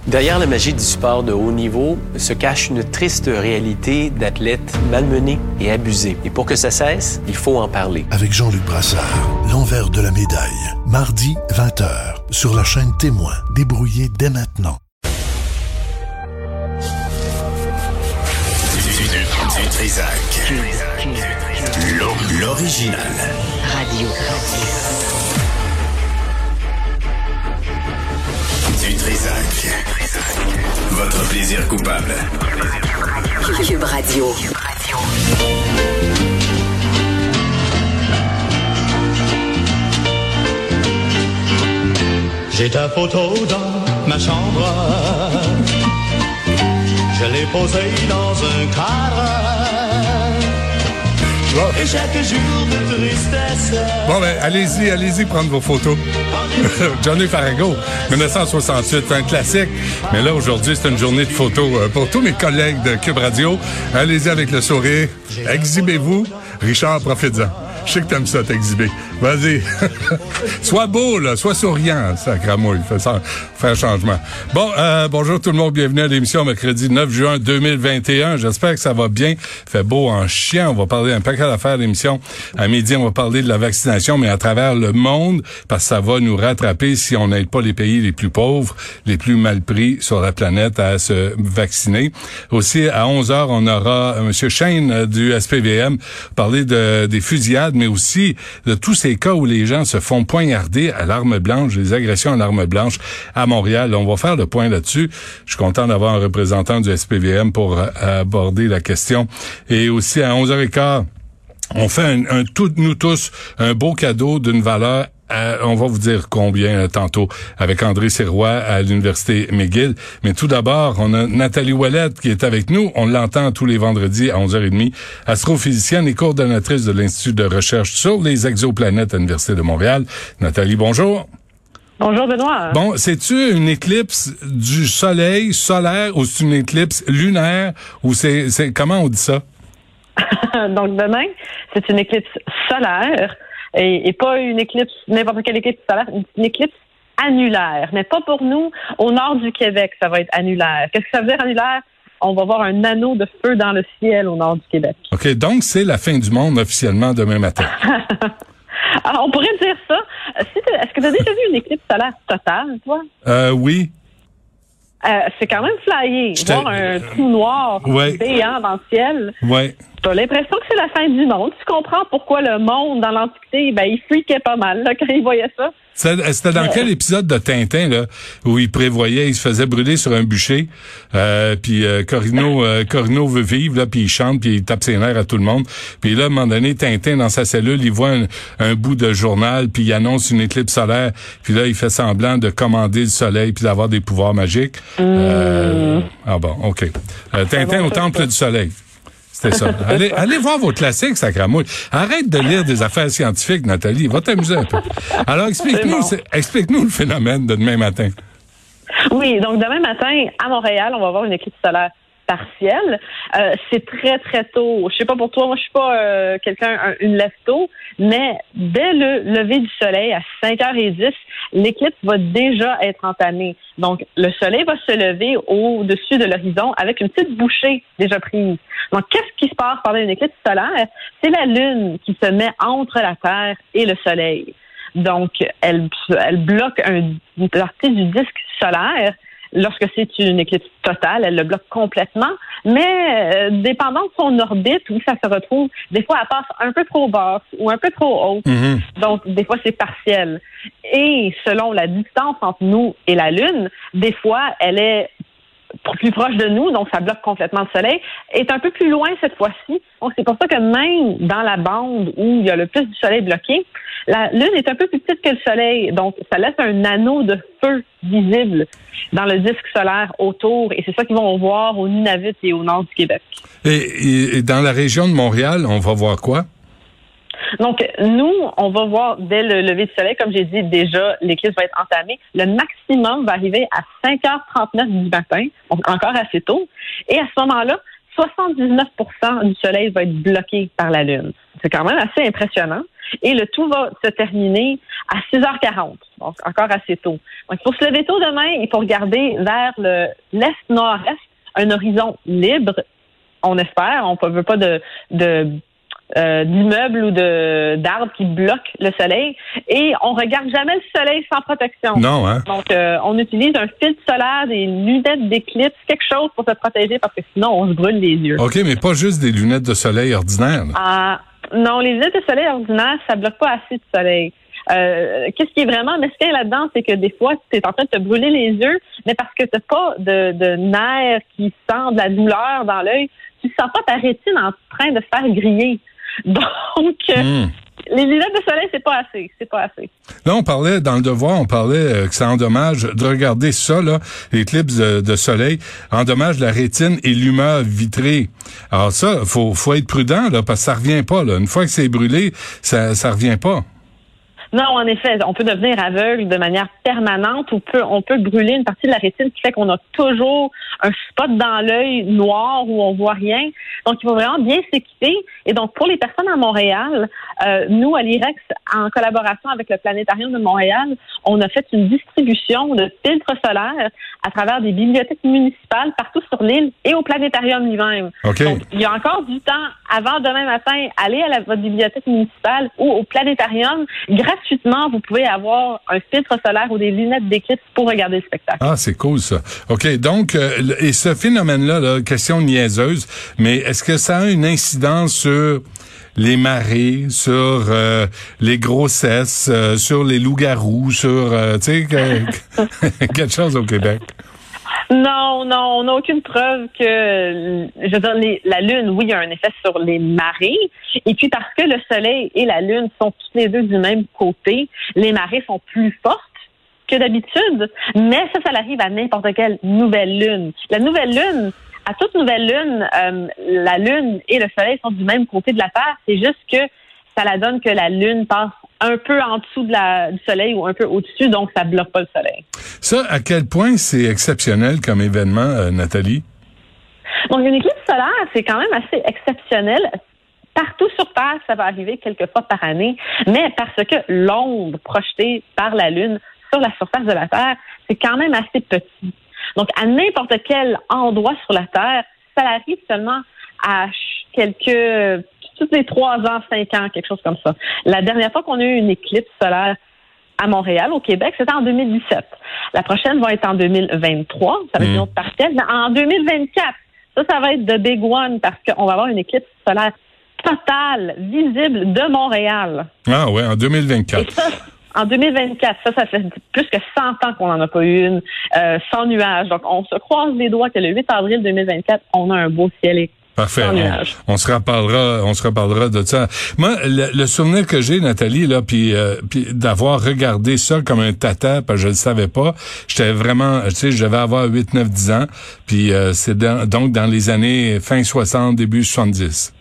Derrière la magie du sport de haut niveau se cache une triste réalité d'athlètes malmenés et abusés. Et pour que ça cesse, il faut en parler. Avec Jean-Luc Brassard, l'envers de la médaille. Mardi, 20h, sur la chaîne Témoin. Débrouillez dès maintenant. Du Trisac. L'original. Radio. Du Trisac. Votre plaisir coupable. Cube Radio. J'ai ta photo dans ma chambre. Je l'ai posée dans un cadre. Bon. Et chaque jour de tristesse. Bon, ben, allez-y prendre vos photos. Johnny Farago, 1968, un classique. Mais là, aujourd'hui, c'est une journée de photos pour tous mes collègues de Cube Radio. Allez-y avec le sourire. Exhibez-vous. Richard, profite-en. Je sais que t'aimes ça, t'exhiber. Vas-y. Sois beau, là. Sois souriant, sacramouille. Fais un changement. Bon, bonjour tout le monde. Bienvenue à l'émission mercredi 9 juin 2021. J'espère que ça va bien. Fait beau en chien. On va parler un paquet d'affaires à l'émission. À midi, on va parler de la vaccination, mais à travers le monde, parce que ça va nous rattraper si on n'aide pas les pays les plus pauvres, les plus mal pris sur la planète à se vacciner. Aussi, à 11h, on aura M. Shane du SPVM parler des fusillades, mais aussi de tous ces cas où les gens se font poignarder à l'arme blanche, des agressions à l'arme blanche à Montréal. On va faire le point là-dessus. Je suis content d'avoir un représentant du SPVM pour aborder la question. Et aussi, à 11h15, on fait nous tous, un beau cadeau d'une valeur on va vous dire combien tantôt avec André Sirois à l'Université McGill. Mais tout d'abord, on a Nathalie Ouellette qui est avec nous. On l'entend tous les vendredis à 11h30. Astrophysicienne et coordonnatrice de l'Institut de recherche sur les exoplanètes à l'Université de Montréal. Nathalie, bonjour. Bonjour Benoît. Bon, c'est-tu une éclipse du soleil solaire ou c'est une éclipse lunaire ou c'est comment on dit ça? Donc demain, c'est une éclipse solaire. Et pas une éclipse, n'importe quelle éclipse solaire, une éclipse annulaire. Mais pas pour nous. Au nord du Québec, ça va être annulaire. Qu'est-ce que ça veut dire annulaire? On va voir un anneau de feu dans le ciel au nord du Québec. OK, donc c'est la fin du monde officiellement demain matin. Alors, on pourrait dire ça. Est-ce que tu as déjà vu une éclipse solaire totale, toi? Oui. C'est quand même flyé. Voir un trou noir béant dans le ciel. Ouais. T'as l'impression que c'est la fin du monde. Tu comprends pourquoi le monde, dans l'Antiquité, il freakait pas mal là, quand il voyait ça. C'était dans quel épisode de Tintin là où il prévoyait, il se faisait brûler sur un bûcher, puis Corino veut vivre là, puis il chante, puis il tape ses nerfs à tout le monde. Puis là, à un moment donné, Tintin dans sa cellule, il voit un bout de journal, puis il annonce une éclipse solaire, puis là il fait semblant de commander le soleil puis d'avoir des pouvoirs magiques. Ah bon, ok. Tintin au temple du soleil. C'était ça. Allez voir vos classiques, sacramouille. Arrête de lire des affaires scientifiques, Nathalie. Va t'amuser un peu. Alors, explique-nous le phénomène de demain matin. Oui, donc demain matin, à Montréal, on va avoir une éclipse solaire partielle. C'est très, très tôt. Je sais pas pour toi, moi, je suis pas une lève tôt, mais dès le lever du soleil, à 5h10, l'éclipse va déjà être entamée. Donc, le soleil va se lever au-dessus de l'horizon avec une petite bouchée déjà prise. Donc, qu'est-ce qui se passe pendant une éclipse solaire? C'est la Lune qui se met entre la Terre et le Soleil. Donc, elle bloque une partie du disque solaire. Lorsque c'est une éclipse totale, elle le bloque complètement, mais dépendant de son orbite, où ça se retrouve, des fois, elle passe un peu trop basse ou un peu trop haute. Mm-hmm. Donc, des fois, c'est partiel. Et selon la distance entre nous et la Lune, des fois, elle est plus proche de nous, donc ça bloque complètement le soleil, est un peu plus loin cette fois-ci. Donc, c'est pour ça que même dans la bande où il y a le plus du soleil bloqué, la Lune est un peu plus petite que le soleil. Donc, ça laisse un anneau de feu visible dans le disque solaire autour. Et c'est ça qu'ils vont voir au Nunavut et au nord du Québec. Et dans la région de Montréal, on va voir quoi? Donc, nous, on va voir dès le lever du soleil, comme j'ai dit déjà, l'éclipse va être entamée. Le maximum va arriver à 5h39 du matin, donc encore assez tôt. Et à ce moment-là, 79% du soleil va être bloqué par la Lune. C'est quand même assez impressionnant. Et le tout va se terminer à 6h40, donc encore assez tôt. Donc, il faut se lever tôt demain, il faut regarder vers l'est-nord-est, un horizon libre, on espère, on ne veut pas d'immeubles ou d'arbres qui bloquent le soleil, et on regarde jamais le soleil sans protection. Non, hein? Donc, on utilise un filtre solaire, des lunettes d'éclipse, quelque chose pour se protéger, parce que sinon, on se brûle les yeux. OK, mais pas juste des lunettes de soleil ordinaires. Non, les lunettes de soleil ordinaires, ça bloque pas assez de soleil. Qu'est-ce qui est vraiment mesquin là-dedans, c'est que des fois, tu es en train de te brûler les yeux, mais parce que tu n'as pas de nerfs qui sentent de la douleur dans l'œil, tu sens pas ta rétine en train de se faire griller. Donc, les lunettes de soleil, c'est pas assez. Là, on parlait, dans Le Devoir, que ça endommage, de regarder ça, là, l'éclipse de soleil, endommage la rétine et l'humeur vitrée. Alors ça, faut être prudent, là, parce que ça revient pas, là. Une fois que c'est brûlé, ça revient pas. Non, en effet, on peut devenir aveugle de manière permanente ou on peut brûler une partie de la rétine qui fait qu'on a toujours un spot dans l'œil noir où on voit rien. Donc, il faut vraiment bien s'équiper. Et donc, pour les personnes à Montréal, nous, à l'IREX, en collaboration avec le Planétarium de Montréal, on a fait une distribution de filtres solaires à travers des bibliothèques municipales partout sur l'île et au Planétarium lui-même. Okay. Donc, il y a encore du temps avant demain matin, allez à votre bibliothèque municipale ou au Planétarium. Gratuitement, vous pouvez avoir un filtre solaire ou des lunettes d'éclipse pour regarder le spectacle. Ah, c'est cool, ça. OK, donc, et ce phénomène-là, là, question niaiseuse, mais est-ce que ça a une incidence sur les marées, sur les grossesses, sur les loups-garous, sur, tu sais, quelque chose au Québec? Non, on n'a aucune preuve que, je veux dire, la Lune, oui, il y a un effet sur les marées. Et puis, parce que le Soleil et la Lune sont tous les deux du même côté, les marées sont plus fortes que d'habitude. Mais ça arrive à n'importe quelle nouvelle Lune. La nouvelle Lune, à toute nouvelle Lune, la Lune et le Soleil sont du même côté de la Terre. C'est juste que ça la donne que la Lune passe un peu en dessous du Soleil ou un peu au-dessus, donc ça bloque pas le Soleil. Ça, à quel point c'est exceptionnel comme événement, Nathalie? Donc, une éclipse solaire, c'est quand même assez exceptionnel. Partout sur Terre, ça va arriver quelques fois par année, mais parce que l'onde projetée par la Lune sur la surface de la Terre, c'est quand même assez petit. Donc, à n'importe quel endroit sur la Terre, ça arrive seulement à tous les 3 ans, 5 ans, quelque chose comme ça. La dernière fois qu'on a eu une éclipse solaire à Montréal, au Québec, c'était en 2017. La prochaine va être en 2023. Ça va être une autre partielle. Mais en 2024, ça va être the big one parce qu'on va avoir une éclipse solaire totale, visible de Montréal. Ah ouais, en 2024. Et ça, en 2024, ça fait plus que 100 ans qu'on n'en a pas eu une sans nuages. Donc, on se croise les doigts que le 8 avril 2024, on a un beau ciel. Parfait. On se reparlera de ça. Moi, le souvenir que j'ai, Nathalie, là, puis d'avoir regardé ça comme un tata, parce que je le savais pas. J'étais vraiment, tu sais, je devais avoir 8, 9, 10 ans. Puis c'est donc dans les années fin 60, début 70.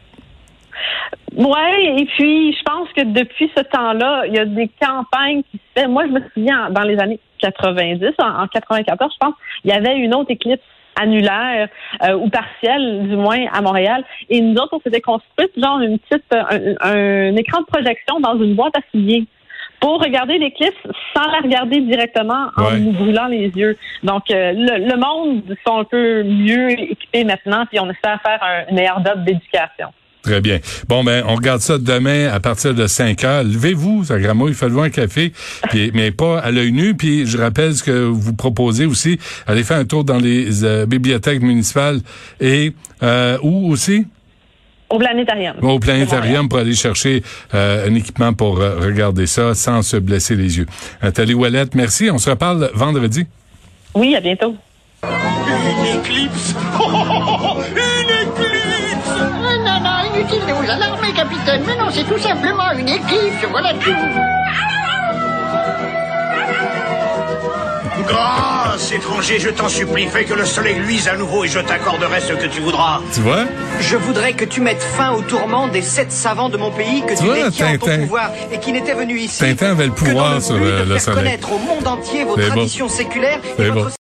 Ouais, et puis je pense que depuis ce temps-là, il y a des campagnes qui se font. Moi, je me souviens dans les années 90, en 94, je pense, il y avait une autre éclipse annulaire ou partielle, du moins, à Montréal. Et nous autres, on s'était construit genre un écran de projection dans une boîte à souliers pour regarder l'éclipse sans la regarder directement en nous brûlant les yeux. Donc, le monde sont un peu mieux équipés maintenant, puis on espère faire une meilleure date d'éducation. Très bien. Bon, ben, on regarde ça demain à partir de 5h. Levez-vous, ça gramouille, faites-vous un café, mais pas à l'œil nu. Puis, je rappelle ce que vous proposez aussi. Allez faire un tour dans les bibliothèques municipales et où aussi? Au Planétarium. Au Planétarium pour aller chercher un équipement pour regarder ça sans se blesser les yeux. Nathalie Ouellette, merci. On se reparle vendredi. Oui, à bientôt. Une éclipse! Une éclipse! Non, inutile de vous alarmer, capitaine. Mais non, c'est tout simplement une éclipse, voilà tout. Grâce, étranger, je t'en supplie, fais que le soleil luise à nouveau et je t'accorderai ce que tu voudras. Tu vois? Je voudrais que tu mettes fin au tourment des 7 savants de mon pays que tu détiens en ton pouvoir et qui n'étaient venus ici. Tintin avait le pouvoir sur le soleil. Faire connaître au monde entier vos traditions séculaires et votre